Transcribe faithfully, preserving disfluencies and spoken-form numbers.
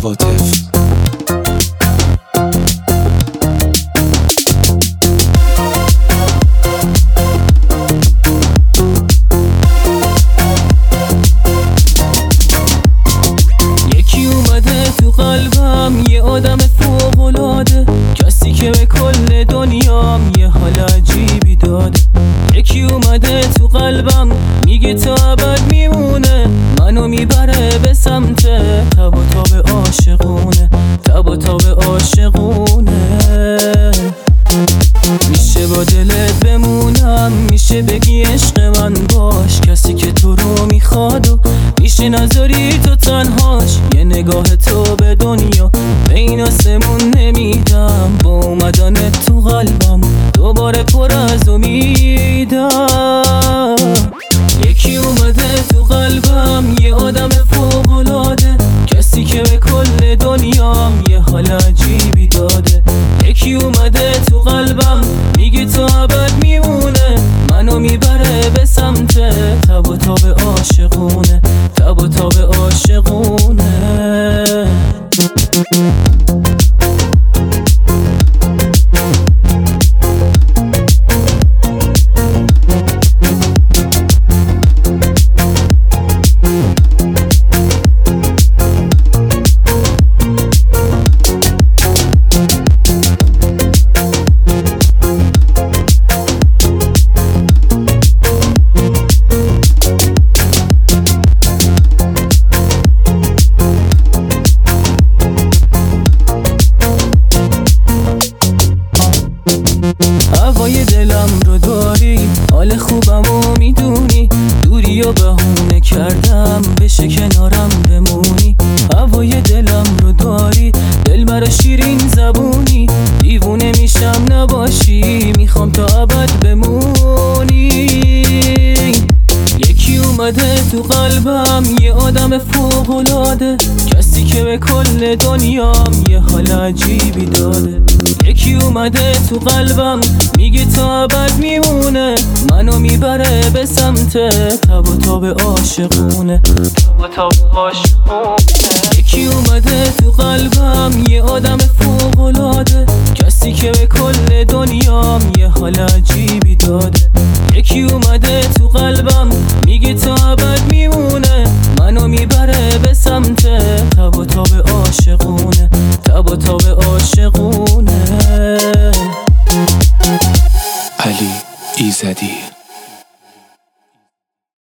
هواتف. یکی اومده تو قلبم، یه آدم فوق‌العاده، کسی که به کل دنیام یه حال عجیبی داده. یکی اومده تو قلبم میگه تا ابد میمونه، منو میبره به سمت تب و تاب عاشقونه، تب و تاب عاشقونه. میشه با دلت بمونم، میشه بگی عشق من باش، کسی که تو رو میخواد و میشه نذاری تو تنهاش. یه نگاه تو به دنیا به این آسمون نمیدم، با اومدن تو قلبم دوباره پر از امیدم. یکی اومده تو قلبم، یه آدم فوق‌العاده، کسی که به کل دنیام یه حال عجیبی داده. یکی اومده تو قلبم میگه تا ابد میمونه، منو میبره به سمت تب و تاب عاشقونه، تب و تاب عاشقونه. هوای دلم رو داری، حال خوبمو میدونی، دوری و بهونه کردم بشه کنارم بمونی. هوای دلم رو داری، دل برا شیرین زبونی، دیوونه میشم نباشی، میخوام تا ابد بمونی. یکی اومده تو قلبم، یه آدم فوق‌العاده، کسی که به کل دنیام یه حال عجیبی داده. یکی اومده تو قلبم میگه تا ابد میمونه، منو میبره به سمت تب و تاب عاشقونه، تب و تاب عاشقونه. یکی اومده تو قلبم، یه آدم فوق‌العاده، کسی که به کل دنیام یه حال عجیبی داده. یکی اومده تو قلبم میگه تا ابد